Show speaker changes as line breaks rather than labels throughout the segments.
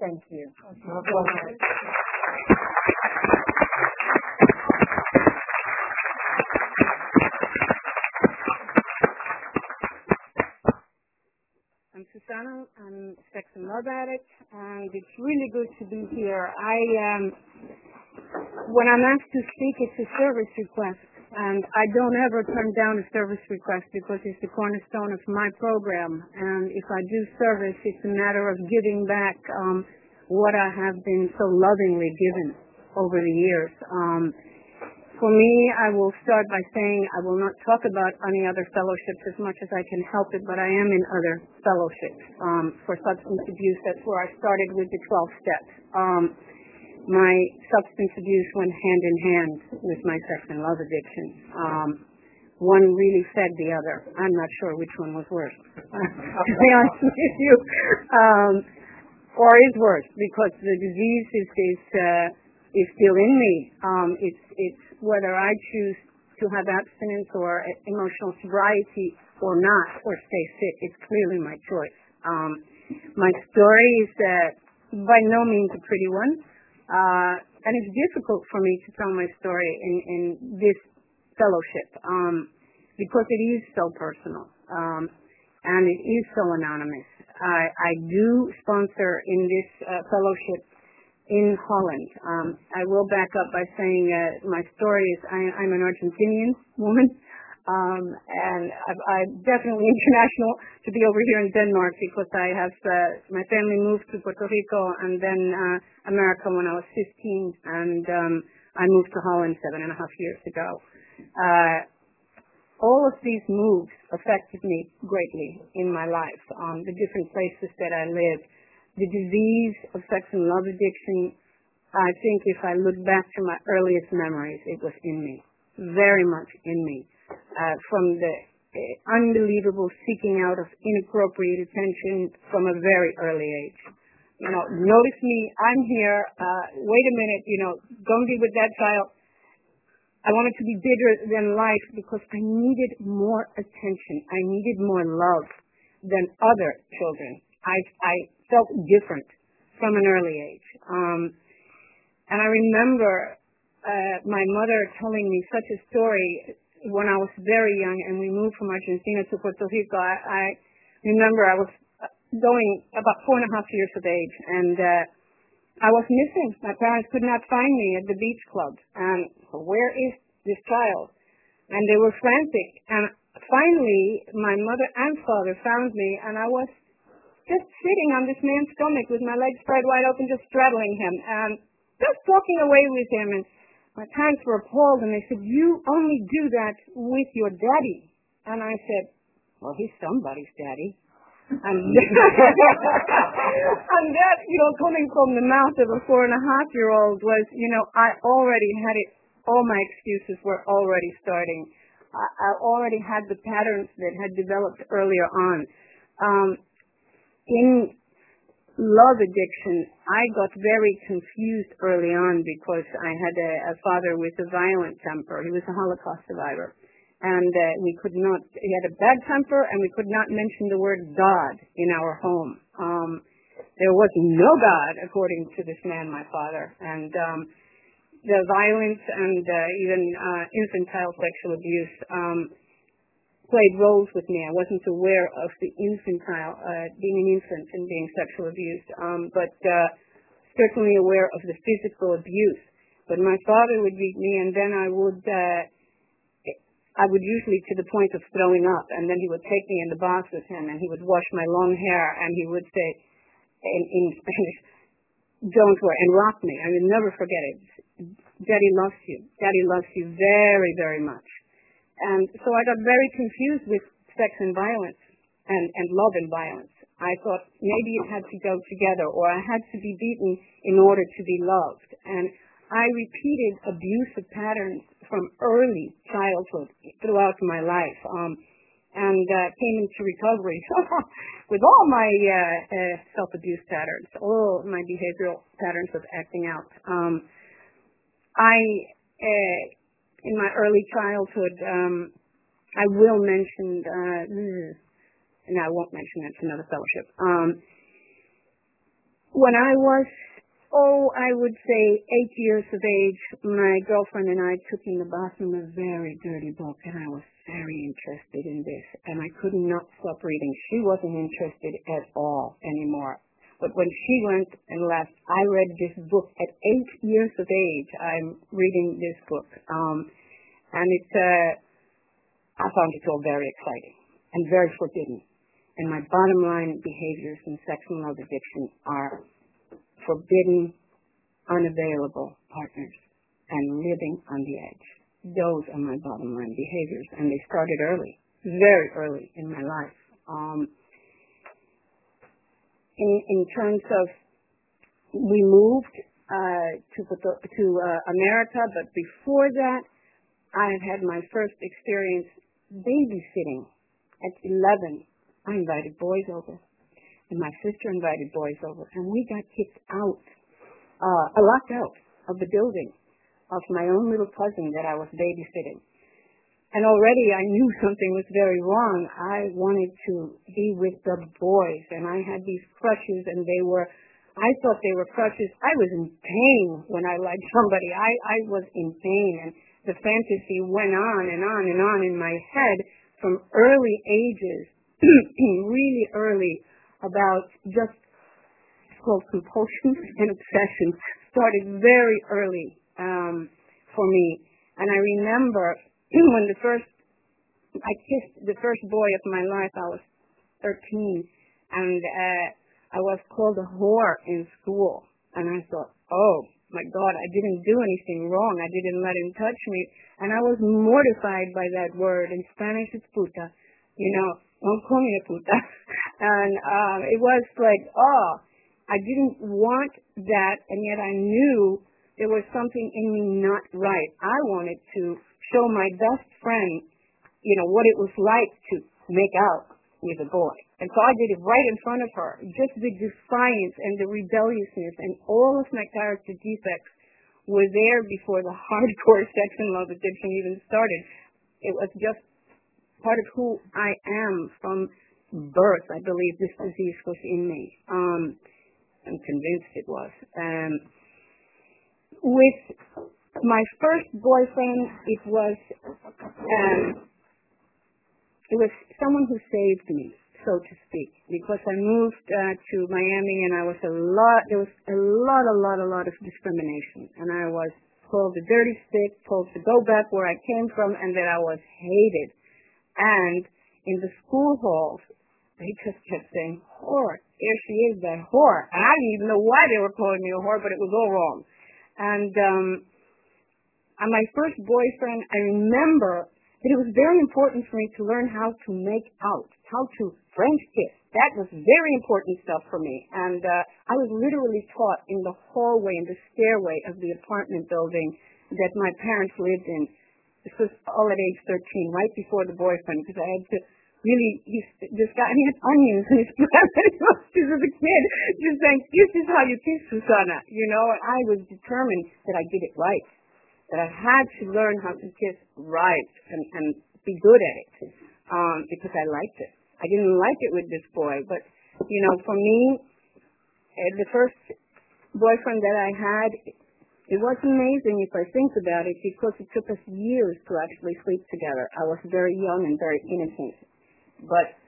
Thank you. I'm Susana. I'm a sex and love addict, and it's really good to be here. When I'm asked to speak, it's a service request, and I don't ever turn down a service request because it's the cornerstone of my program. And if I do service, it's a matter of giving back what I have been so lovingly given over the years. For me, I will start by saying I will not talk about any other fellowships as much as I can help it, but I am in other fellowships for substance abuse. That's where I started with the 12 steps. My substance abuse went hand in hand with my sex and love addiction. One really fed the other. I'm not sure which one was worse, to be honest with you, or is worse, because the disease is still in me. It's whether I choose to have abstinence or emotional sobriety or not, or stay sick. It's clearly my choice. My story is by no means a pretty one, and it's difficult for me to tell my story in this fellowship because it is so personal and it is so anonymous. I do sponsor in this fellowship in Holland. I will back up by saying my story is I'm an Argentinian woman, and I'm definitely international to be over here in Denmark because I have my family moved to Puerto Rico and then America when I was 15, and I moved to Holland 7.5 years ago. All of these moves affected me greatly in my life, the different places that I lived. The disease of sex and love addiction, I think if I look back to my earliest memories, it was in me, very much in me. From the unbelievable seeking out of inappropriate attention from a very early age. Notice me, I'm here, wait a minute, don't be with that child. I wanted to be bigger than life because I needed more attention. I needed more love than other children. I felt different from an early age. And I remember my mother telling me such a story when I was very young and we moved from Argentina to Puerto Rico. I remember I was going about 4.5 years of age, and I was missing. My parents could not find me at the beach club. And where is this child? And they were frantic. And finally, my mother and father found me, and I was just sitting on this man's stomach with my legs spread wide open, just straddling him, and just walking away with him. And my parents were appalled, and they said, "You only do that with your daddy." And I said, "Well, he's somebody's daddy." And and that, coming from the mouth of a 4.5-year-old was, I already had it. All my excuses were already starting. I already had the patterns that had developed earlier on. In love addiction, I got very confused early on because I had a father with a violent temper. He was a Holocaust survivor. And he had a bad temper, and we could not mention the word God in our home. There was no God, according to this man, my father. And the violence and even infantile sexual abuse played roles with me. I wasn't aware of the infantile, being an infant and being sexually abused, but certainly aware of the physical abuse. But my father would beat me, and then I would usually to the point of throwing up, and then he would take me in the bath with him, and he would wash my long hair, and he would say in Spanish, "Don't worry," and rock me. I will never forget it. Daddy loves you. Daddy loves you very, very much. And so I got very confused with sex and violence and love and violence. I thought maybe it had to go together, or I had to be beaten in order to be loved. And I repeated abusive patterns from early childhood throughout my life, and came into recovery with all my self-abuse patterns, all my behavioral patterns of acting out. In my early childhood, I will mention, and I won't mention it, it's another fellowship. When I was, I would say 8 years of age, my girlfriend and I took in the bathroom a very dirty book, and I was very interested in this, and I could not stop reading. She wasn't interested at all anymore. But when she went and left, I read this book at 8 years of age. I'm reading this book, and I found it all very exciting and very forbidden. And my bottom line behaviors in sex and love addiction are forbidden, unavailable partners, and living on the edge. Those are my bottom line behaviors, and they started early, very early in my life. In terms of, we moved to America, but before that, I had my first experience babysitting at 11. I invited boys over, and my sister invited boys over, and we got kicked out, locked out of the building of my own little cousin that I was babysitting. And already I knew something was very wrong. I wanted to be with the boys, and I had these crushes, and I thought they were crushes. I was in pain when I liked somebody. I was in pain, and the fantasy went on and on and on in my head from early ages, really early, about just called compulsions and obsessions. Started very early for me. And I remember when I kissed the first boy of my life, I was 13, and I was called a whore in school. And I thought, oh my God, I didn't do anything wrong. I didn't let him touch me. And I was mortified by that word. In Spanish, it's puta. Don't call me a puta. And it was like, I didn't want that, and yet I knew there was something in me not right. I wanted to show my best friend, what it was like to make out with a boy. And so I did it right in front of her. Just the defiance and the rebelliousness and all of my character defects were there before the hardcore sex and love addiction even started. It was just part of who I am from birth. I believe this disease was in me. I'm convinced it was. With my first boyfriend, it was someone who saved me, so to speak, because I moved to Miami, and there was a lot of discrimination, and I was called a dirty stick, told to go back where I came from, and that I was hated. And in the school halls, they just kept saying, whore, here she is, that whore. And I didn't even know why they were calling me a whore, but it was all wrong. And my first boyfriend, I remember that it was very important for me to learn how to make out, how to French kiss. That was very important stuff for me. And I was literally taught in the hallway, in the stairway of the apartment building that my parents lived in. This was all at age 13, right before the boyfriend, because I had to really, this guy, he had onions in his breath as a kid, just saying, this is how you kiss, Susana, and I was determined that I did it right, that I had to learn how to kiss right and be good at it, because I liked it. I didn't like it with this boy, but, for me, the first boyfriend that I had, it was amazing if I think about it, because it took us years to actually sleep together. I was very young and very innocent, but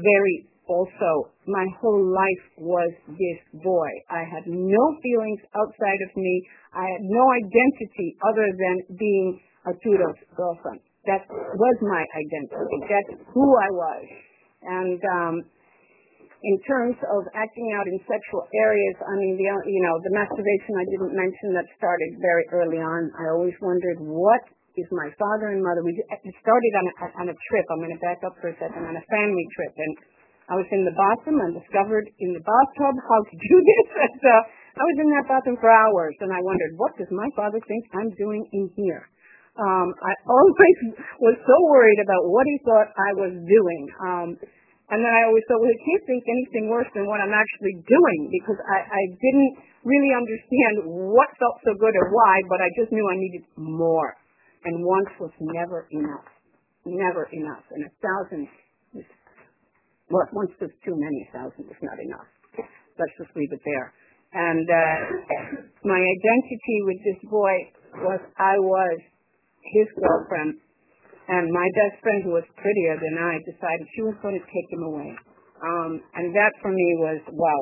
my whole life was this boy. I had no feelings outside of me. I had no identity other than being Arturo's girlfriend. That was my identity. That's who I was. And in terms of acting out in sexual areas, the masturbation I didn't mention, that started very early on. I always wondered, what is my father and mother? It started on a trip. I'm going to back up for a second, on a family trip. And I was in the bathroom and discovered in the bathtub how to do this. And, I was in that bathroom for hours, and I wondered, what does my father think I'm doing in here? I always was so worried about what he thought I was doing. And then I always thought, well, he can't think anything worse than what I'm actually doing, because I didn't really understand what felt so good or why, but I just knew I needed more. And once was never enough. Never enough. And 1,000 once was too many. 1,000 was not enough. Let's just leave it there. And my identity with this boy was I was his girlfriend, and my best friend, who was prettier than I, decided she was going to take him away. And that for me was, wow.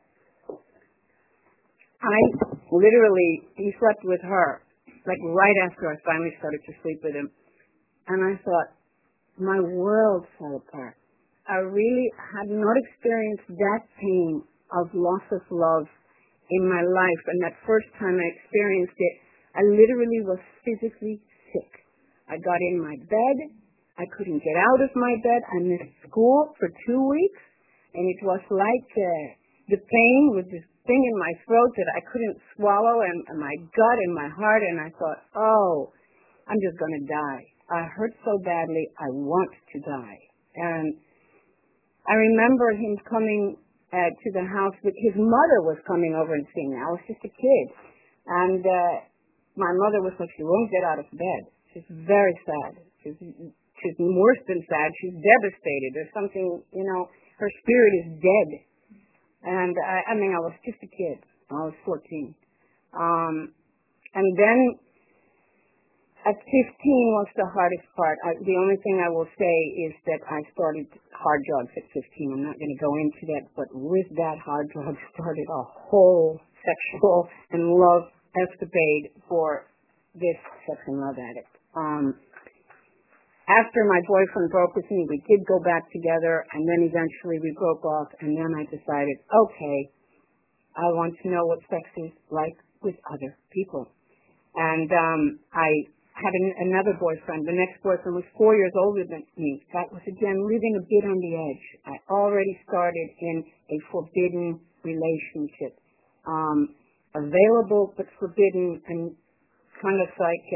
He slept with her, like right after I finally started to sleep with him. And I thought, my world fell apart. I really had not experienced that pain of loss of love in my life. And that first time I experienced it, I literally was physically sick. I got in my bed. I couldn't get out of my bed. I missed school for 2 weeks. And it was like the pain with this thing in my throat that I couldn't swallow, and my gut and my heart. And I thought, oh, I'm just going to die. I hurt so badly. I want to die. And I remember him coming to the house. His mother was coming over and seeing me. I was just a kid. And my mother was like, she won't get out of bed. She's very sad. She's worse than sad. She's devastated. There's something, her spirit is dead. And I was just a kid. I was 14. And then at 15 was the hardest part. The only thing I will say is that I started hard drugs at 15. I'm not going to go into that, but with that hard drug started a whole sexual and love escapade for this sex and love addict. After my boyfriend broke with me, we did go back together, and then eventually we broke off, and then I decided, okay, I want to know what sex is like with other people. And I had another boyfriend. The next boyfriend was 4 years older than me. That was, again, living a bit on the edge. I already started in a forbidden relationship. Available but forbidden, and kind of like,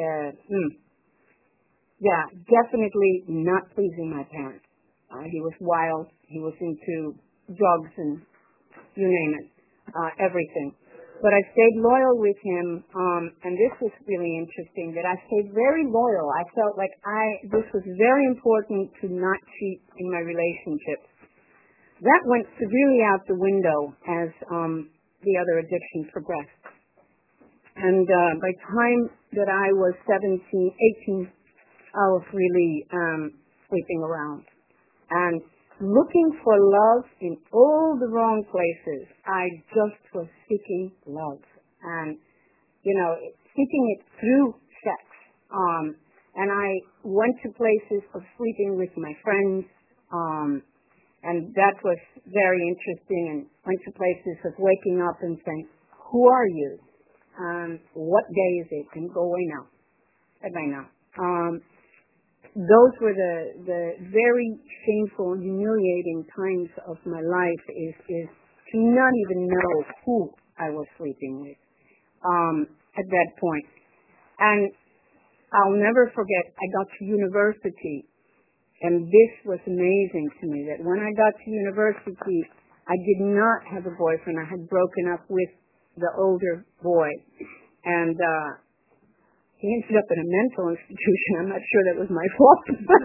definitely not pleasing my parents. He was wild. He was into drugs and you name it, everything. But I stayed loyal with him, and this was really interesting, that I stayed very loyal. I felt like this was very important to not cheat in my relationships. That went severely out the window as the other addictions progressed. And by the time that I was 18, I was really sleeping around and looking for love in all the wrong places. I just was seeking love and, seeking it through sex. And I went to places of sleeping with my friends, and that was very interesting, and went to places of waking up and saying, who are you? What day is it? And go away now. Bye now. Those were the very shameful, humiliating times of my life is to not even know who I was sleeping with at that point. And I'll never forget, I got to university, and this was amazing to me, that when I got to university, I did not have a boyfriend. I had broken up with the older boy, and he ended up in a mental institution. I'm not sure that was my fault.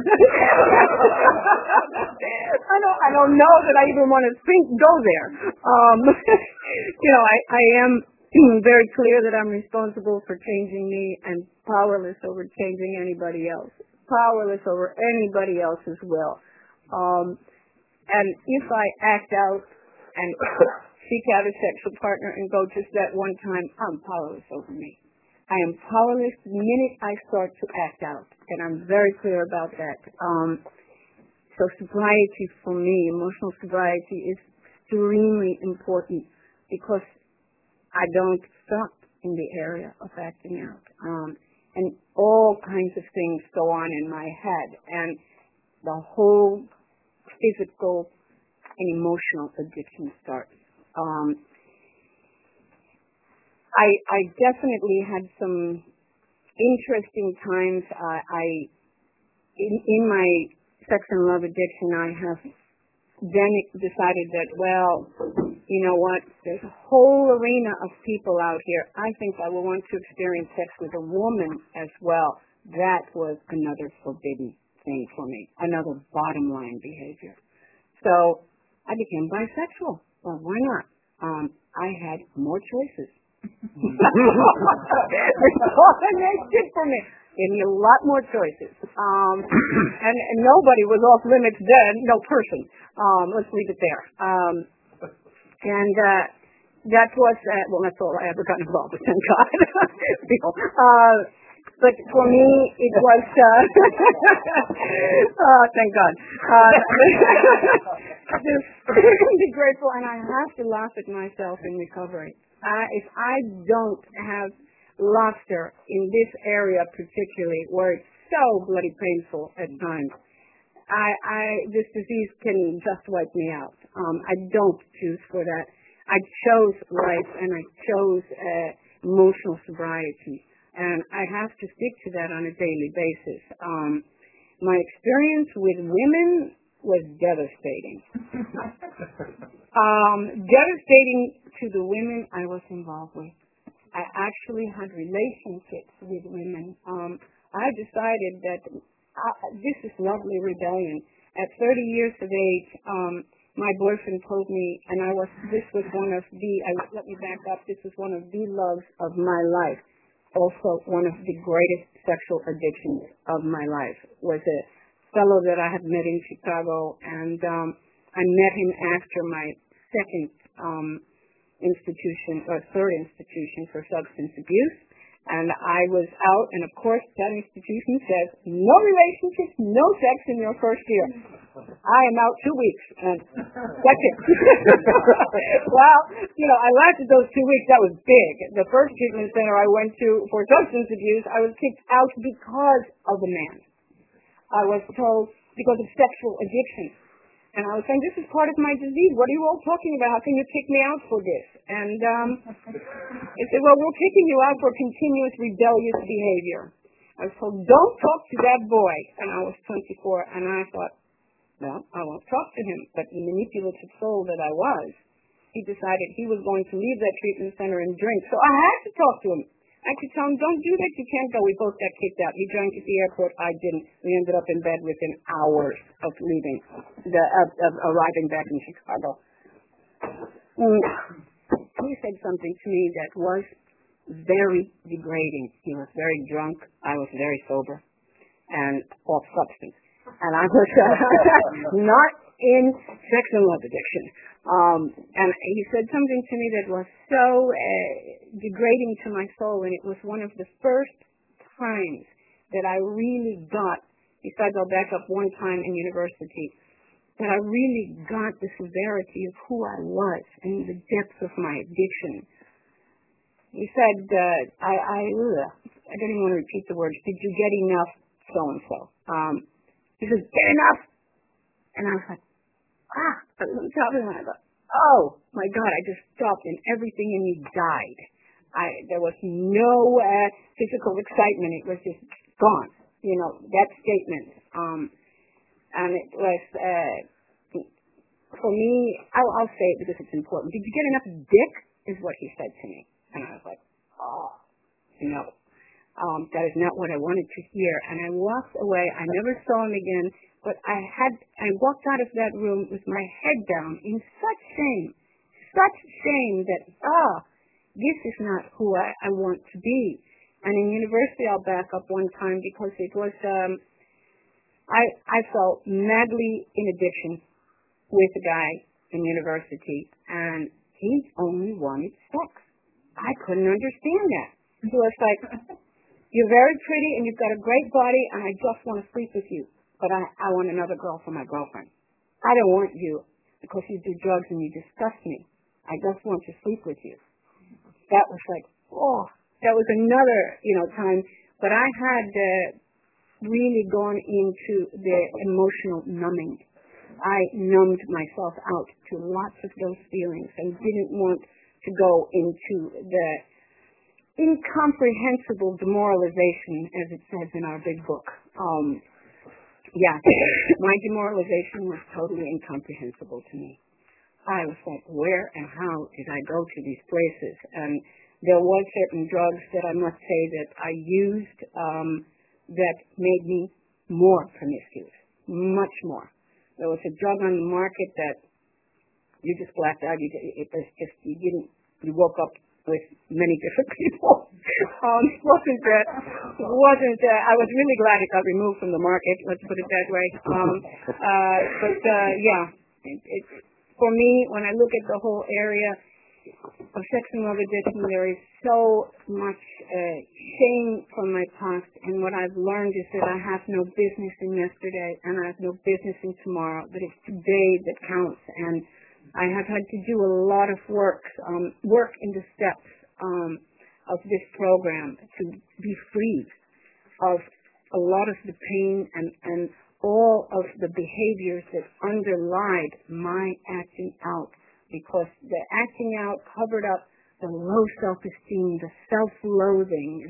I don't know that I even want to go there. I am very clear that I'm responsible for changing me and powerless over changing anybody else. Powerless over anybody else's will. And if I act out and seek out a sexual partner and go just that one time, I'm powerless over me. I am powerless the minute I start to act out, and I'm very clear about that. So sobriety for me, emotional sobriety, is extremely important because I don't stop in the area of acting out. And all kinds of things go on in my head, and the whole physical and emotional addiction starts. I definitely had some interesting times. In my sex and love addiction, I have then decided that, well, you know what, there's a whole arena of people out here. I think I will want to experience sex with a woman as well. That was another forbidden thing for me, another bottom line behavior. So I became bisexual. Well, why not? I had more choices. That's all they did for me. Gave me a lot more choices. And nobody was off limits then, no person. Let's leave it there. And that was, well, that's all I ever got involved with, thank God. But for me, it was, thank God. Just be grateful, and I have to laugh at myself in recovery. If I don't have laughter in this area particularly, where it's so bloody painful at times, this disease can just wipe me out. I don't choose for that. I chose life, and I chose emotional sobriety, and I have to stick to that on a daily basis. My experience with women was devastating. Devastating to the women I was involved with. I actually had relationships with women. I decided that this is lovely rebellion. At 30 years of age, my boyfriend told me, and this was one of the loves of my life. Also, one of the greatest sexual addictions of my life was a fellow that I had met in Chicago, and I met him after my third institution for substance abuse, and I was out, and of course that institution says no relationships, no sex in your first year. I am out 2 weeks, and that's it. Well, I lasted those 2 weeks. That was big. The first treatment center I went to for substance abuse, I was kicked out because of the man. I was told because of sexual addiction. And I was saying, this is part of my disease. What are you all talking about? How can you kick me out for this? And they said, well, we're kicking you out for continuous rebellious behavior. I was told, don't talk to that boy. And I was 24, and I thought, well, I won't talk to him. But the manipulative soul that I was, he decided he was going to leave that treatment center and drink. So I had to talk to him. I could tell him, don't do that, you can't go. We both got kicked out. He drank at the airport, I didn't. We ended up in bed within hours of leaving, of arriving back in Chicago. He said something to me that was very degrading. He was very drunk. I was very sober and off substance. And I was not in sex and love addiction. And he said something to me that was so degrading to my soul, and it was one of the first times that I really got, besides I'll back up one time in university, that I really got the severity of who I was and the depth of my addiction. He said, I don't even want to repeat the words, did you get enough so-and-so? He said, get enough? And I was like, on top of that, I thought, oh my God, I just stopped and everything in me died. There was no physical excitement. It was just gone. That statement. And it was, for me, I'll say it because it's important. Did you get enough dick? Is what he said to me. And I was like, oh, no. That is not what I wanted to hear. And I walked away. I never saw him again. But I walked out of that room with my head down in such shame that, this is not who I want to be. And in university, I'll back up one time because it was, I fell madly in addiction with a guy in university, and he only wanted sex. I couldn't understand that. He was like, you're very pretty and you've got a great body, and I just want to sleep with you. But I want another girl for my girlfriend. I don't want you because you do drugs and you disgust me. I just want to sleep with you. That was like, that was another, time. But I had really gone into the emotional numbing. I numbed myself out to lots of those feelings and didn't want to go into the incomprehensible demoralization, as it says in our big book. My demoralization was totally incomprehensible to me. I was like, where and how did I go to these places? And there was certain drugs that I must say that I used that made me more promiscuous, much more. There was a drug on the market that You just blacked out. You woke up with many different people. I was really glad it got removed from the market. Let's put it that way. For me, when I look at the whole area of sex and love addiction, there is so much shame from my past, and what I've learned is that I have no business in yesterday, and I have no business in tomorrow, but it's today that counts, and I have had to do a lot of work in the steps of this program to be freed of a lot of the pain and all of the behaviors that underlied my acting out, because the acting out covered up the low self-esteem, the self-loathing,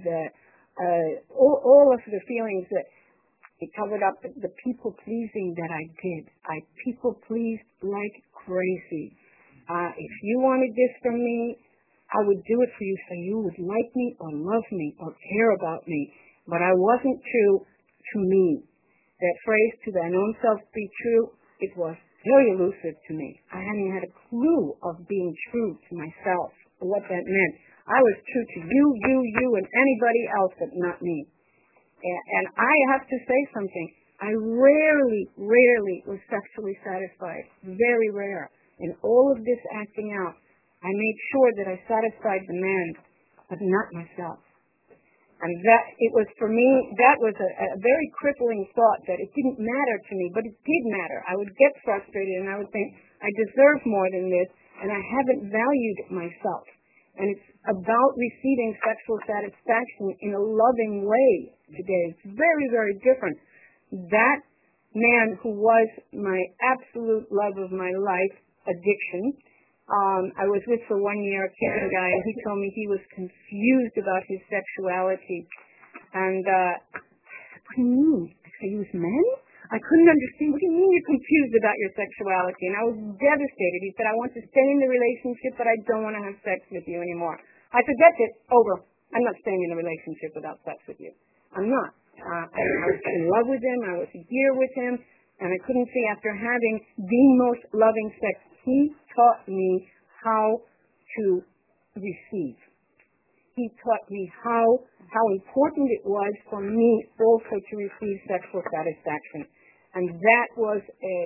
all of the feelings that it covered up the people-pleasing that I did. I people-pleased like crazy. If you wanted this from me, I would do it for you so you would like me or love me or care about me. But I wasn't true to me. That phrase, to thine own self be true, it was very elusive to me. I hadn't had a clue of being true to myself, or what that meant. I was true to you, and anybody else but not me. And I have to say something. I rarely was sexually satisfied. Very rare. In all of this acting out, I made sure that I satisfied the man, but not myself. And that it was, for me, that was a very crippling thought, that it didn't matter to me, but it did matter. I would get frustrated and I would think, I deserve more than this, and I haven't valued myself. And it's about receiving sexual satisfaction in a loving way today. It's very, very different. That man who was my absolute love of my life, addiction, I was with for 1 year, a Cuban guy, and he told me he was confused about his sexuality. And what do you mean? I said, he was men? I couldn't understand. What do you mean you're confused about your sexuality? And I was devastated. He said, I want to stay in the relationship, but I don't want to have sex with you anymore. I said, that's it. Over. I'm not staying in a relationship without sex with you. I'm not. I was in love with him. I was a year with him. And I couldn't see, after having the most loving sex, he taught me how to receive. He taught me how important it was for me also to receive sexual satisfaction. And that was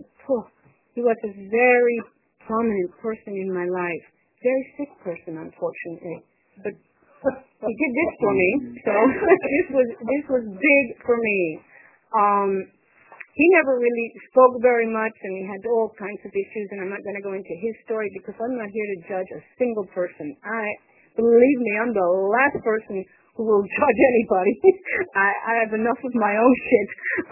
he was a very prominent person in my life. Very sick person, unfortunately. But he did this for me, so this was big for me. He never really spoke very much, and he had all kinds of issues, and I'm not going to go into his story because I'm not here to judge a single person. Believe me, I'm the last person who will judge anybody. I have enough of my own shit.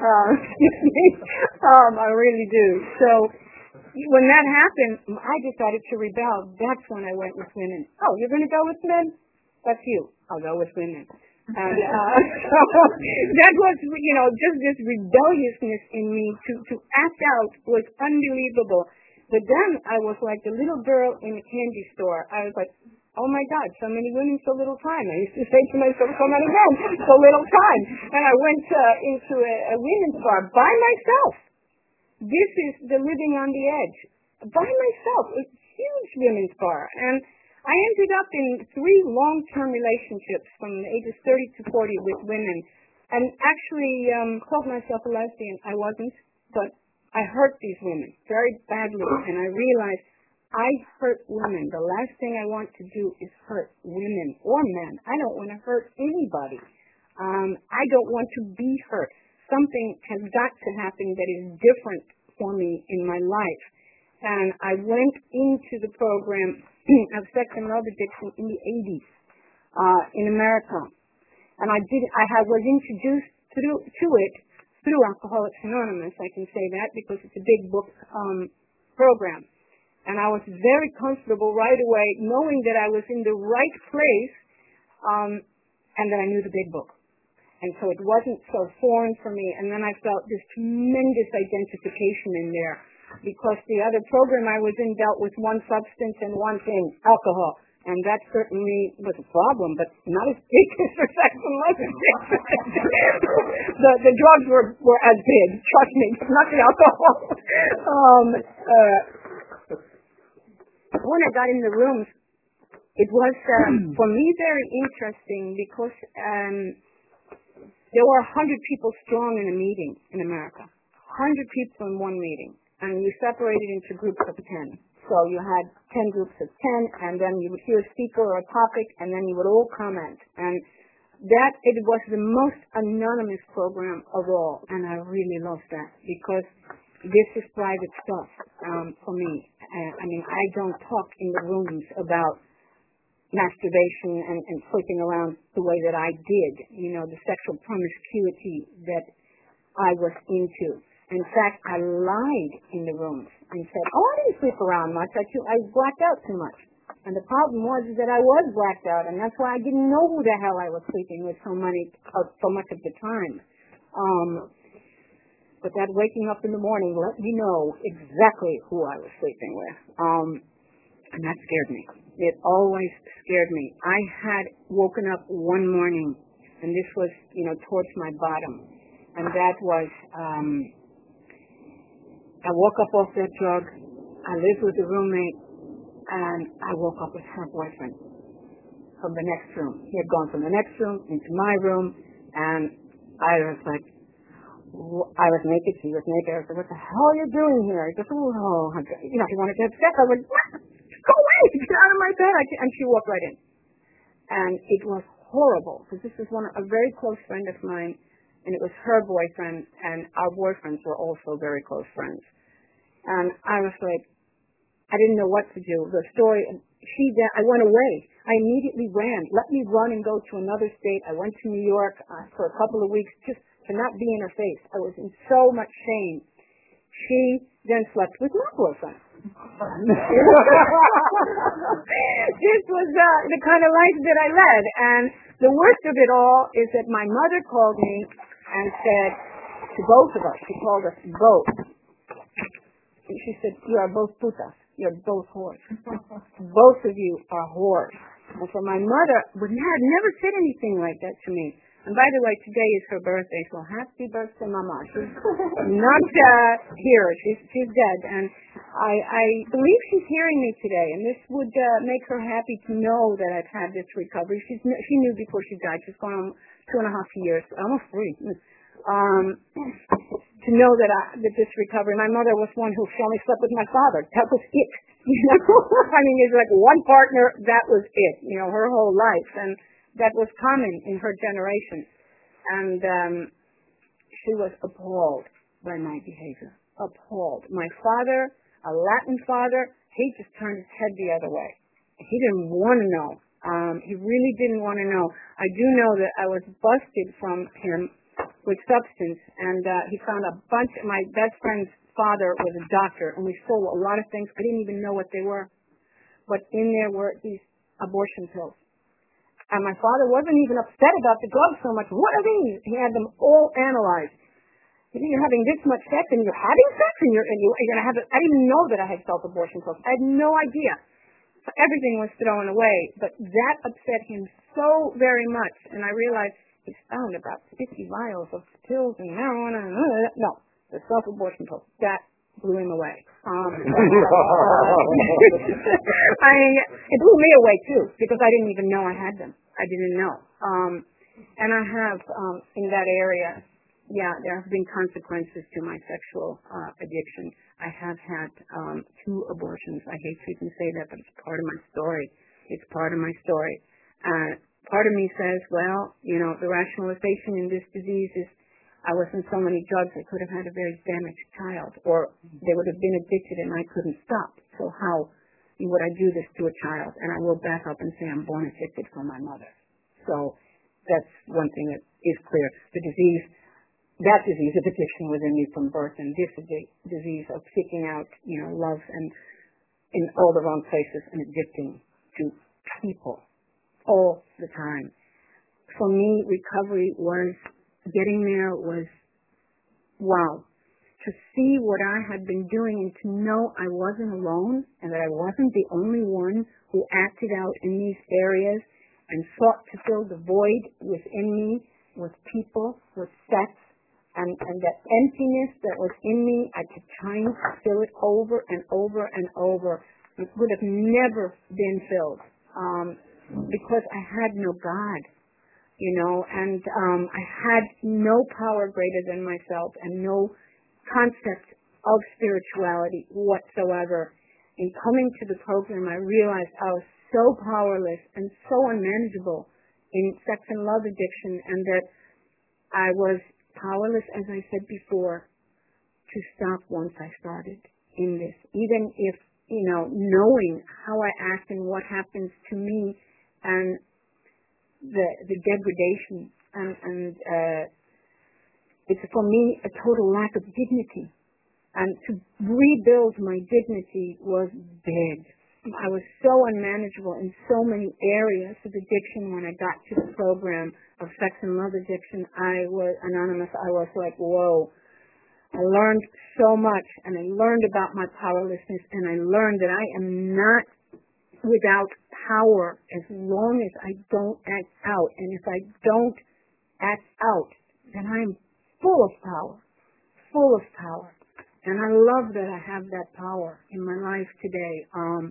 I really do. So when that happened, I decided to rebel. That's when I went with women. Oh, you're going to go with men? That's you. I'll go with women. And so that was, just this rebelliousness in me to act out was unbelievable. But then I was like the little girl in a candy store. I was like, oh my God, so many women, so little time. I used to say to myself, so many men, so little time. And I went into a women's bar by myself. This is the living on the edge. By myself, a huge women's bar. And I ended up in 3 long-term relationships from the ages 30 to 40 with women, and actually called myself a lesbian. I wasn't, but I hurt these women very badly, and I realized I hurt women. The last thing I want to do is hurt women or men. I don't want to hurt anybody. I don't want to be hurt. Something has got to happen that is different for me in my life. And I went into the program of sex and love addiction in the 80s in America. And I was introduced to it through Alcoholics Anonymous. I can say that because it's a big book program. And I was very comfortable right away knowing that I was in the right place and that I knew the big book. And so it wasn't so foreign for me. And then I felt this tremendous identification in there, because the other program I was in dealt with one substance and one thing, alcohol. And that certainly was a problem, but not as big as for sex and love addiction. The drugs were as big, trust me, but not the alcohol. when I got in the rooms, it was, for me, very interesting because there were 100 people strong in a meeting in America. 100 people in one meeting. And you separated into groups of 10. So you had 10 groups of 10, and then you would hear a speaker or a topic, and then you would all comment. And it was the most anonymous program of all, and I really loved that because this is private stuff for me. I mean, I don't talk in the rooms about masturbation and sleeping around the way that I did, the sexual promiscuity that I was into. In fact, I lied in the rooms and said, I didn't sleep around much. I blacked out too much. And the problem was that I was blacked out, and that's why I didn't know who the hell I was sleeping with so much of the time. But that waking up in the morning let me know exactly who I was sleeping with. And that scared me. It always scared me. I had woken up one morning, and this was, towards my bottom. And that was, I woke up off that drug. I lived with a roommate, and I woke up with her boyfriend from the next room. He had gone from the next room into my room, and I was like, I was naked. She was naked. I was like, what the hell are you doing here? He goes, oh, he wanted to have sex. I went, what? Go away, get out of my bed. And she walked right in. And it was horrible, because this was a very close friend of mine, and it was her boyfriend, and our boyfriends were also very close friends. And I was like, I didn't know what to do. The story, I went away. I immediately ran. Let me run and go to another state. I went to New York for a couple of weeks just to not be in her face. I was in so much shame. She then slept with my boyfriend. This was the kind of life that I led. And the worst of it all is that my mother called me and said to both of us, she called us both. And she said, you are both putas. You're both whores. Both of you are whores. And so my mother had never said anything like that to me. And by the way, today is her birthday, so happy birthday, Mama. She's not here. She's dead. And I believe she's hearing me today, and this would make her happy to know that I've had this recovery. She knew before she died. She's gone on 2.5 years, almost 3. To know that this recovery, my mother was one who only slept with my father. That was it. I mean, it's like one partner, that was it, her whole life. And that was common in her generation. And she was appalled by my behavior. Appalled. My father, a Latin father, he just turned his head the other way. He didn't want to know. He really didn't want to know. I do know that I was busted from him with substance, and he found my best friend's father was a doctor, and we stole a lot of things. I didn't even know what they were. But in there were these abortion pills. And my father wasn't even upset about the drugs so much. What are these? He had them all analyzed. You're having this much sex, and you're having sex, and you're going to have it. I didn't even know that I had self-abortion pills. I had no idea. So everything was thrown away. But that upset him so very much. And I realized he found about 50 vials of pills and marijuana. No, the self-abortion pills. That blew him away. It blew me away, too, because I didn't even know I had them. I didn't know. And I have, in that area, there have been consequences to my sexual addiction. I have had 2 abortions. I hate to even say that, but it's part of my story. It's part of my story. Part of me says, well, the rationalization in this disease is I was on so many drugs I could have had a very damaged child, or they would have been addicted and I couldn't stop. So how would I do this to a child? And I will back up and say I'm born addicted from my mother. So that's one thing that is clear. That disease of addiction was in me from birth, and this is the disease of seeking out, love and in all the wrong places and addicting to people all the time. For me, recovery was getting there was, wow. To see what I had been doing and to know I wasn't alone and that I wasn't the only one who acted out in these areas and sought to fill the void within me with people, with sex, and that emptiness that was in me, I kept trying to fill it over and over and over. would have never been filled because I had no God, and I had no power greater than myself and no concept of spirituality whatsoever. In coming to the program, I realized I was so powerless and so unmanageable in sex and love addiction, and that I was powerless, as I said before, to stop once I started in this. Even if, knowing how I act and what happens to me and the degradation and it's for me a total lack of dignity. And to rebuild my dignity was big. I was so unmanageable in so many areas of addiction. When I got to the program of sex and love addiction, I was anonymous. I was like, whoa. I learned so much, and I learned about my powerlessness, and I learned that I am not without power as long as I don't act out. And if I don't act out, then I am full of power, full of power. And I love that I have that power in my life today,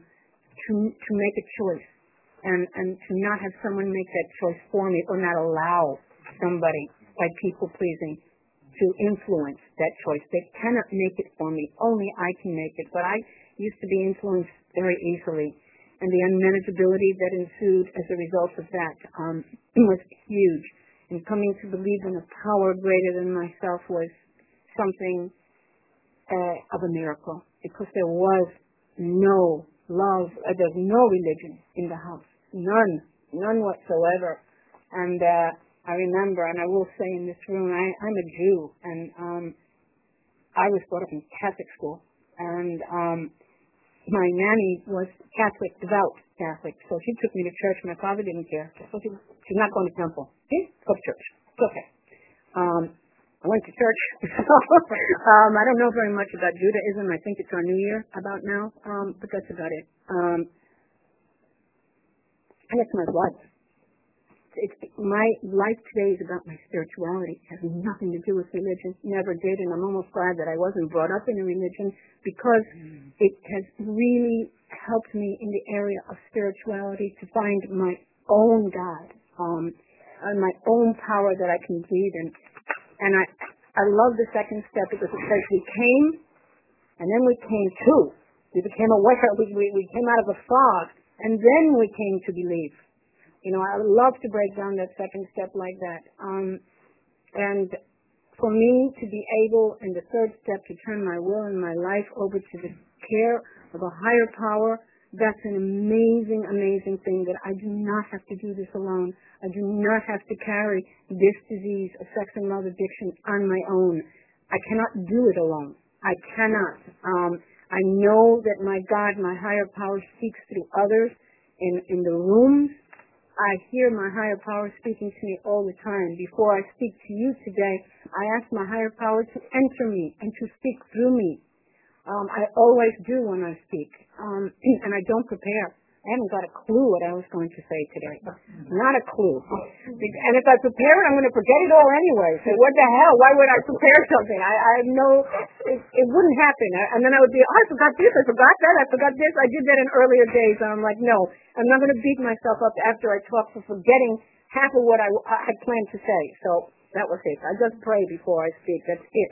to make a choice and to not have someone make that choice for me, or not allow somebody by people pleasing to influence that choice. They cannot make it for me. Only I can make it. But I used to be influenced very easily, and the unmanageability that ensued as a result of that was huge. And coming to believe in a power greater than myself was something of a miracle, because there was no love, there's no religion in the house, none whatsoever. And I remember, and I will say in this room, I'm a Jew, and I was brought up in Catholic school, and my nanny was Catholic, devout Catholic, so she took me to church. My father didn't care, so she's not going to temple. Okay? Go to church. It's okay. I went to church. I don't know very much about Judaism. I think it's our New Year about now, but that's about it. And it's my blood. My life today is about my spirituality. It has nothing to do with religion. Never did, and I'm almost glad that I wasn't brought up in a religion, because it has really helped me in the area of spirituality to find my own God, and my own power that I can breathe in. And I love the second step, because it says we came, and then we came to. We became aware. We came out of a fog, and then we came to believe. I would love to break down that second step like that. And for me to be able, in the third step, to turn my will and my life over to the care of a higher power, that's an amazing, amazing thing, that I do not have to do this alone. I do not have to carry this disease of sex and love addiction on my own. I cannot do it alone. I cannot. I know that my God, my higher power, speaks through others in the rooms. I hear my higher power speaking to me all the time. Before I speak to you today, I ask my higher power to enter me and to speak through me. I always do when I speak, and I don't prepare. I haven't got a clue what I was going to say today. Not a clue. And if I prepare it, I'm going to forget it all anyway. So what the hell? Why would I prepare something? I know it wouldn't happen. And then I would be, I forgot this, I forgot that, I forgot this. I did that in earlier days, and I'm like, no, I'm not going to beat myself up after I talk for forgetting half of what I had planned to say. So that was it. I just pray before I speak. That's it.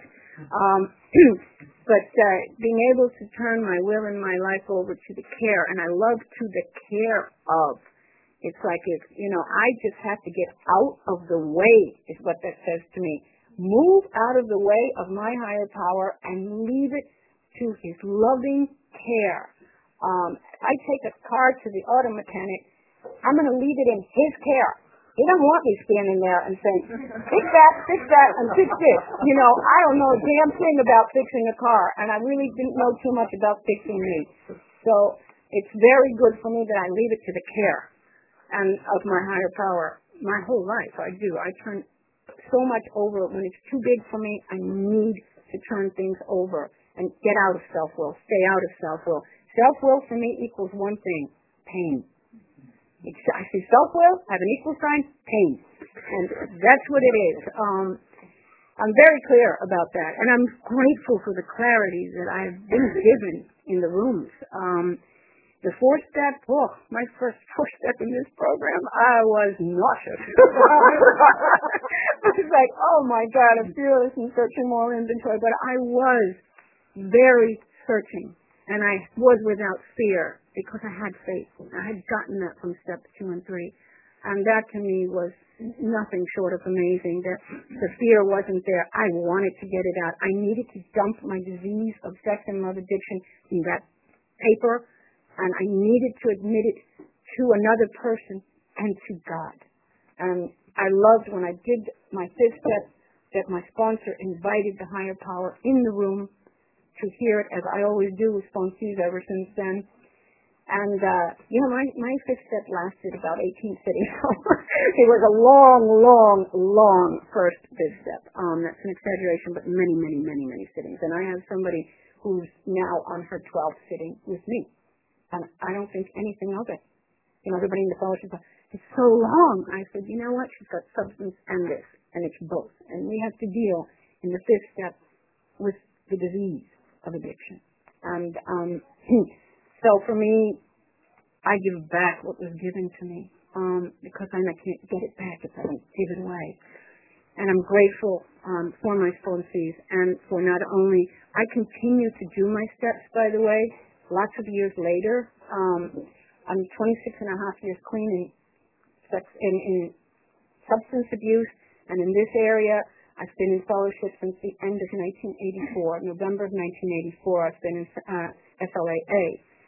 But being able to turn my will and my life over to the care, and I love to the care of. It's like I just have to get out of the way, is what that says to me. Move out of the way of my higher power and leave it to his loving care. I take a car to the auto mechanic, I'm going to leave it in his care. He doesn't want me standing there and saying, fix that, and fix this. I don't know a damn thing about fixing a car, and I really didn't know too much about fixing me. So it's very good for me that I leave it to the care and of my higher power. My whole life, I do. I turn so much over. When it's too big for me, I need to turn things over and get out of self-will, stay out of self-will. Self-will for me equals one thing, pain. I see self-will, have an equal sign, pain. And that's what it is. I'm very clear about that. And I'm grateful for the clarity that I've been given in the rooms. The fourth step, my first fourth step in this program, I was nauseous. I was like, oh my God, I'm fearless and searching more inventory. But I was very searching, and I was without fear because I had faith. I had gotten that from steps 2 and 3. And that to me was nothing short of amazing. That the fear wasn't there. I wanted to get it out. I needed to dump my disease of sex and love addiction in that paper, and I needed to admit it to another person and to God. And I loved when I did my fifth step that my sponsor invited the higher power in the room to hear it, as I always do with sponsees ever since then. And, my fifth step lasted about 18 sittings. It was a long first fifth step. That's an exaggeration, but many sittings. And I have somebody who's now on her 12th sitting with me. And I don't think anything of it. Everybody in the fellowship said, it's so long. I said, you know what? She's got substance and this, and it's both. And we have to deal in the fifth step with the disease of addiction. And so for me, I give back what was given to me because I can't get it back if I don't give it away. And I'm grateful for my sponsees and for not only, I continue to do my steps, by the way, lots of years later. I'm 26 and a half years clean in substance abuse, and in this area, I've been in fellowship since the end of 1984. November of 1984, I've been in FLAA.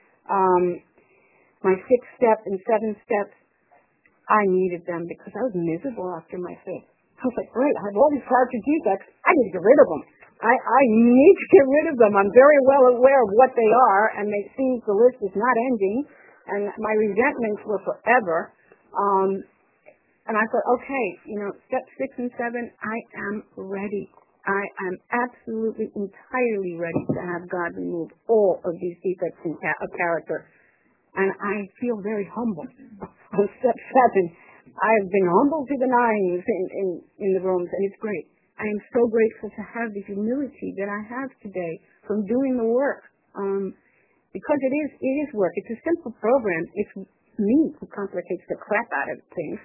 My sixth step and seventh steps, I needed them because I was miserable after my fifth. I was like, great, I have all these character defects. I need to get rid of them. I need to get rid of them. I'm very well aware of what they are, and it seems the list is not ending, and my resentments were forever. And I thought, okay, step 6 and 7, I am ready. I am absolutely, entirely ready to have God remove all of these defects of character. And I feel very humble. On step 7, I've been humbled to the nines in the rooms, and it's great. I am so grateful to have the humility that I have today from doing the work, because it is work. It's a simple program. It's me who complicates the crap out of things.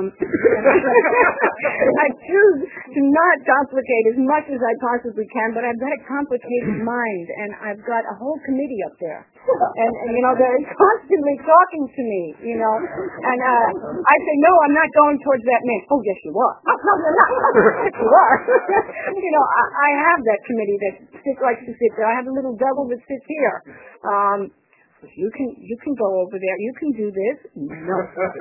I choose to not complicate as much as I possibly can, but I've got a complicated mind, and I've got a whole committee up there. And they're constantly talking to me, and I say, no, I'm not going towards that man. Oh, yes, you are. No, you're not. Yes, you are. I have that committee that likes to sit there. I have a little devil that sits here. You can go over there. You can do this. No,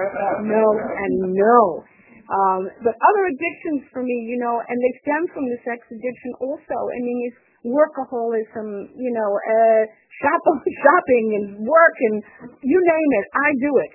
and no. But other addictions for me, and they stem from the sex addiction also. I mean, it's workaholism, shopping and work and you name it. I do it.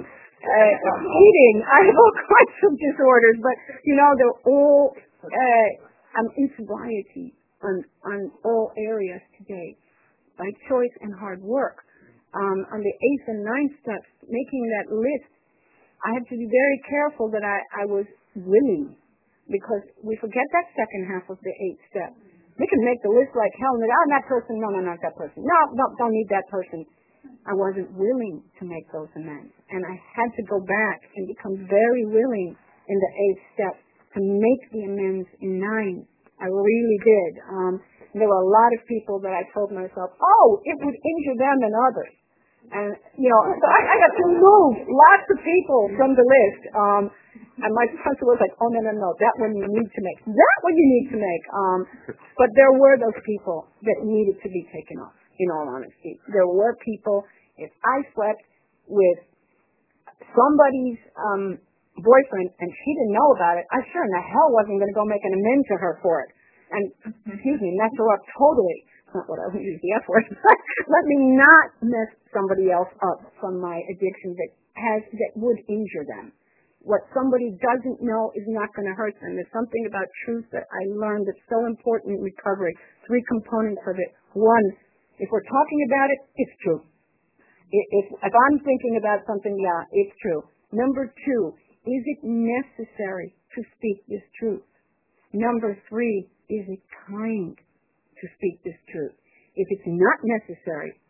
Eating. I have all kinds of disorders, but they're all. I'm in sobriety on all areas today by choice and hard work. On the 8th and 9th steps, making that list, I had to be very careful that I was willing, because we forget that second half of the 8th step. We can make the list like hell, and that person, no, not that person. No, don't need that person. I wasn't willing to make those amends, and I had to go back and become very willing in the 8th step to make the amends in 9. I really did. There were a lot of people that I told myself, it would injure them and others. And, so I got to remove lots of people from the list. And my sponsor was like, oh, no, that one you need to make. That one you need to make. But there were those people that needed to be taken off, in all honesty. There were people, if I slept with somebody's boyfriend and she didn't know about it, I sure in the hell wasn't going to go make an amends to her for it. And, mess her up totally. Not what I would use the F word. Let me not mess somebody else up from my addiction that would injure them. What somebody doesn't know is not going to hurt them. There's something about truth that I learned that's so important in recovery. 3 components of it. 1, if we're talking about it, it's true. If I'm thinking about something, it's true. Number 2, is it necessary to speak this truth? Number 3, is it kind to speak this truth? If it's not necessary,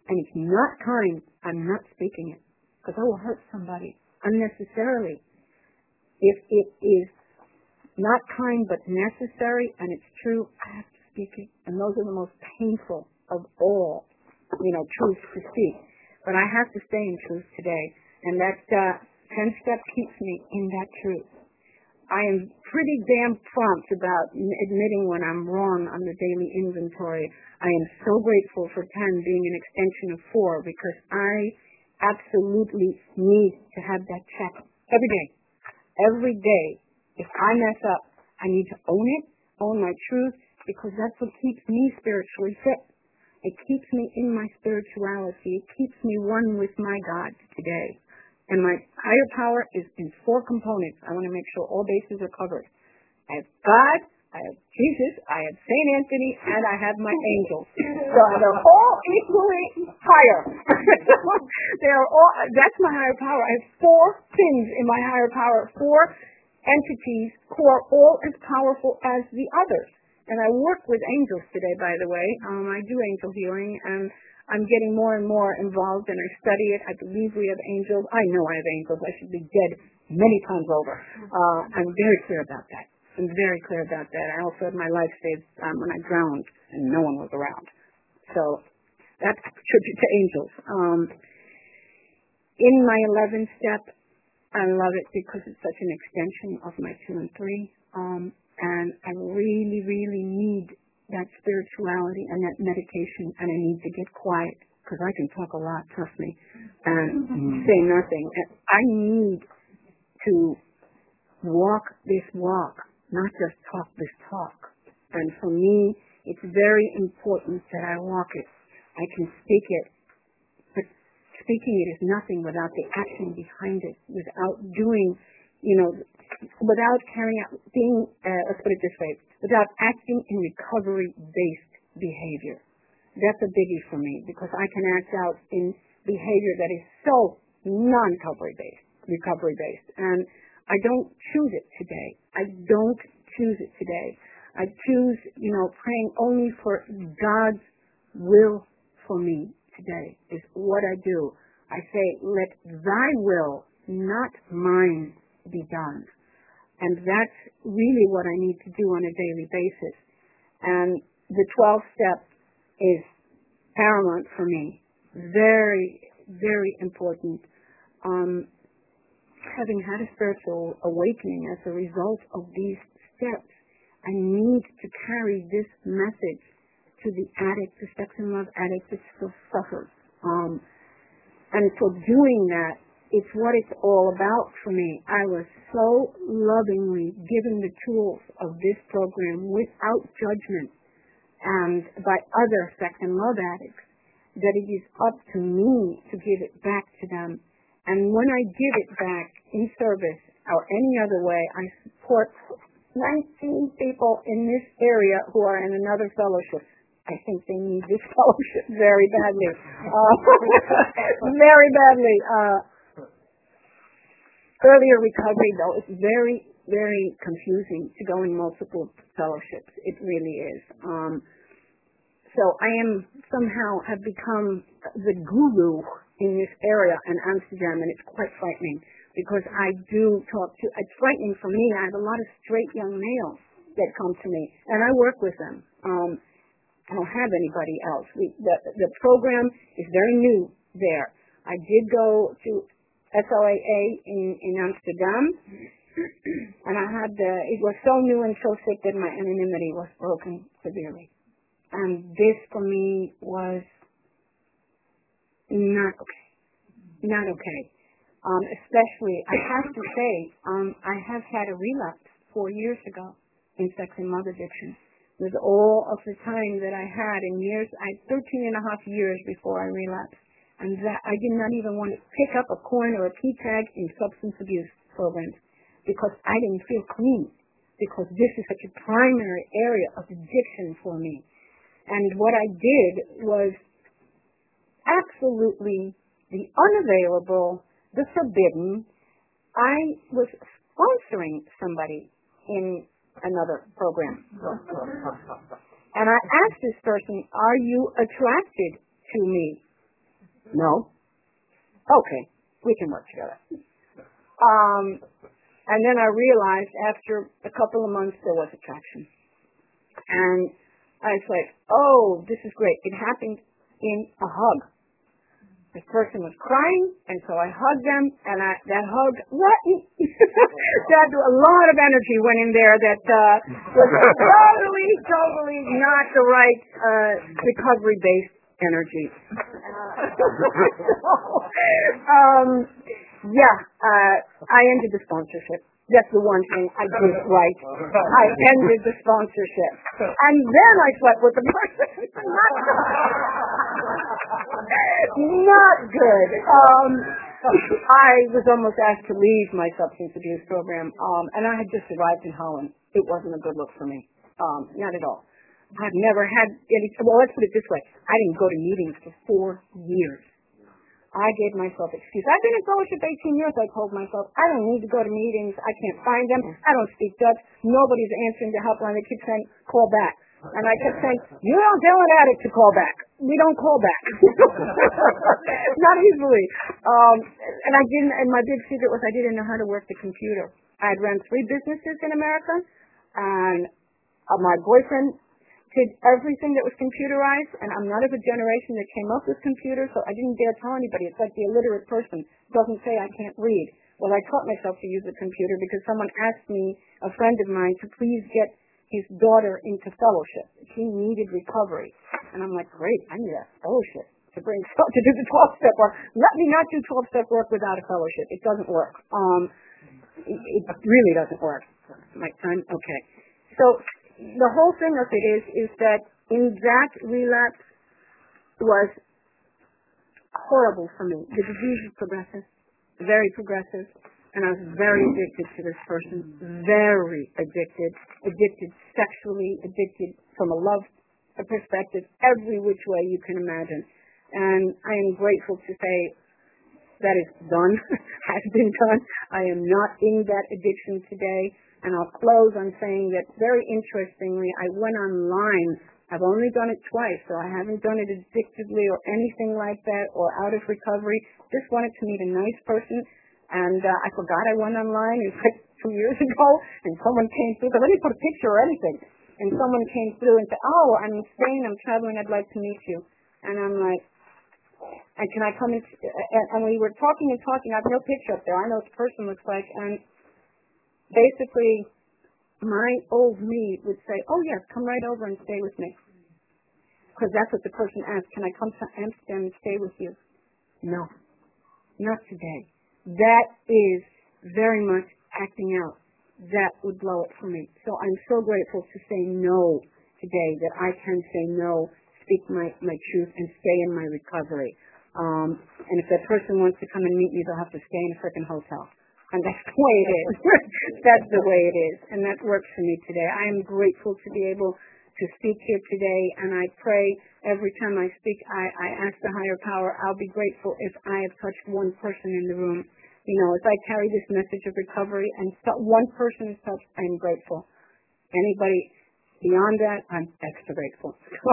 and it's not kind, I'm not speaking it because I will hurt somebody unnecessarily. If it is not kind but necessary and it's true, I have to speak it. And those are the most painful of all, truths to speak. But I have to stay in truth today. And that 10-step keeps me in that truth. I am pretty damn prompt about admitting when I'm wrong on the daily inventory. I am so grateful for 10 being an extension of 4 because I absolutely need to have that check every day. Every day. If I mess up, I need to own it, own my truth, because that's what keeps me spiritually fit. It keeps me in my spirituality. It keeps me one with my God today. And my higher power is in 4 components. I want to make sure all bases are covered. I have God, I have Jesus, I have St. Anthony, and I have my angels. So they're all equally higher. They are all. That's my higher power. I have 4 things in my higher power, 4 entities who are all as powerful as the others. And I work with angels today, by the way. I do angel healing, and I'm getting more and more involved, and I study it. I believe we have angels. I know I have angels. I should be dead many times over. I'm very clear about that. I also had my life saved when I drowned, and no one was around. So that's a tribute to angels. In my 11th step, I love it because it's such an extension of my 2 and 3. And I really, really need that spirituality and that meditation, and I need to get quiet because I can talk a lot, trust me, and say nothing. And I need to walk this walk, not just talk this talk. And for me, it's very important that I walk it. I can speak it, but speaking it is nothing without the action behind it, without doing, without carrying out, let's put it this way, without acting in recovery-based behavior. That's a biggie for me because I can act out in behavior that is so recovery-based. And I don't choose it today. I choose, praying only for God's will for me today is what I do. I say, let thy will, not mine, be done. And that's really what I need to do on a daily basis. And the 12th step is paramount for me. Very, very important. Having had a spiritual awakening as a result of these steps, I need to carry this message to the addict, the sex and love addict that still suffers. And for doing that, it's what it's all about for me. I was so lovingly given the tools of this program without judgment and by other sex and love addicts that it is up to me to give it back to them. And when I give it back in service or any other way, I support 19 people in this area who are in another fellowship. I think they need this fellowship very badly. Very badly. Earlier recovery, though, is very, very confusing to go in multiple fellowships. It really is. So I am somehow have become the guru in this area in Amsterdam, and it's quite frightening because I do talk to, it's frightening for me. I have a lot of straight young males that come to me, and I work with them. I don't have anybody else. The program is very new there. I did go to SLAA in Amsterdam, and it was so new and so sick that my anonymity was broken severely. And this for me was not okay. Not okay. Especially, I have to say, I have had a relapse 4 years ago in sex and love addiction. With all of the time that I had in years, 13 and a half years before I relapsed. And that I did not even want to pick up a coin or a key tag in substance abuse programs because I didn't feel clean, because this is such a primary area of addiction for me. And what I did was absolutely the unavailable, the forbidden. I was sponsoring somebody in another program. And I asked this person, are you attracted to me? No. Okay, we can work together. And then I realized after a couple of months there was attraction. And I was like, oh, this is great. It happened in a hug. This person was crying, and so I hugged them, and that hug, that a lot of energy went in there that was totally not the right recovery-based energy. I ended the sponsorship. That's the one thing I did right. I ended the sponsorship. And then I slept with the person. Not good. I was almost asked to leave my substance abuse program, and I had just arrived in Holland. It wasn't a good look for me. Not at all. I've never had any, well, let's put it this way. I didn't go to meetings for 4 years. I gave myself excuse. I've been in fellowship 18 years, I told myself. I don't need to go to meetings. I can't find them. I don't speak Dutch. Nobody's answering the helpline. They keep saying, call back. And I kept saying, you don't tell an addict to call back. We don't call back. Not easily. And I didn't, and my big secret was I didn't know how to work the computer. I had run 3 businesses in America, and my boyfriend did everything that was computerized, and I'm not of a generation that came up with computers, so I didn't dare tell anybody. It's like the illiterate person doesn't say I can't read. Well, I taught myself to use a computer because someone asked me, a friend of mine, to please get his daughter into fellowship. She needed recovery. And I'm like, great, I need a fellowship to do the 12-step work. Let me not do 12-step work without a fellowship. It doesn't work. It really doesn't work. My time? Okay. So the whole thing of it is that in that relapse was horrible for me. The disease is progressive, very progressive, and I was very addicted to this person, very addicted sexually, addicted from a love perspective, every which way you can imagine. And I am grateful to say that is done, has been done. I am not in that addiction today. And I'll close on saying that very interestingly, I went online. I've only done it twice, so I haven't done it addictively or anything like that or out of recovery. Just wanted to meet a nice person. And I forgot I went online. It was like 2 years ago. And someone came through. So let me put a picture or anything. And someone came through and said, oh, I'm in Spain. I'm traveling. I'd like to meet you. And I'm like, and can I come in? And we were talking and talking. I have no picture up there. I know what the person looks like. And basically, my old me would say, oh, yes, come right over and stay with me. Because that's what the person asked. Can I come to Amsterdam and stay with you? No, not today. That is very much acting out. That would blow it for me. So I'm so grateful to say no today, that I can say no, speak my truth, and stay in my recovery. And if that person wants to come and meet me, they'll have to stay in a freaking hotel. And that's the way it is. That's the way it is. And that works for me today. I am grateful to be able to speak here today. And I pray every time I speak, I ask the higher power, I'll be grateful if I have touched one person in the room. You know, if I carry this message of recovery and one person is touched, I'm grateful. Anybody beyond that, I'm extra grateful.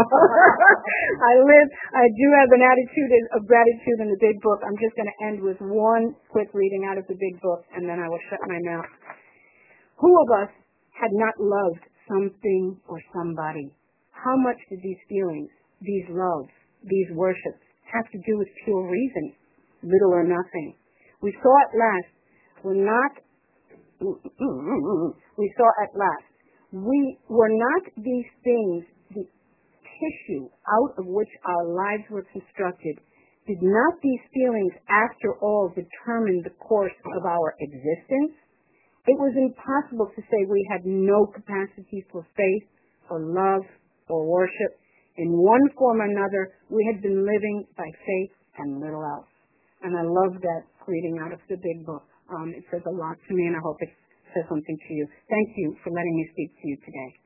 I do have an attitude of gratitude in the big book. I'm just going to end with one quick reading out of the big book, and then I will shut my mouth. Who of us had not loved something or somebody? How much did these feelings, these loves, these worships have to do with pure reason? Little or nothing. We saw at last, we saw at last, we were not these things, the tissue out of which our lives were constructed. Did not these feelings, after all, determine the course of our existence? It was impossible to say we had no capacity for faith, or love, or worship. In one form or another, we had been living by faith and little else. And I love that reading out of the big book. It says a lot to me, and I hope it says something to you. Thank you for letting me speak to you today.